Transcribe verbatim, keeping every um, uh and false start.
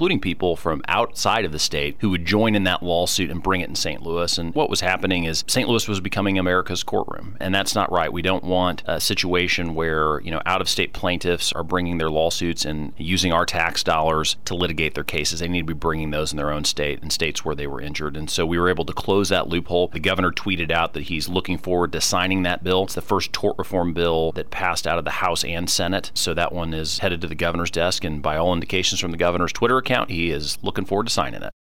including people from outside of the state who would join in that lawsuit and bring it in Saint Louis. And what was happening is Saint Louis was becoming America's courtroom, and that's not right. We don't want a situation where, you know, out-of-state plaintiffs are bringing their lawsuits and using our tax dollars to litigate their cases. They need to be bringing those in their own state and states where they were injured. And so we were able to close that loophole. The governor tweeted out that he's looking forward to signing that bill. It's the first tort reform bill that passed out of the House and Senate. So that one is headed to the governor's desk, and by all indications from the governor's Twitter account, he is looking forward to signing it.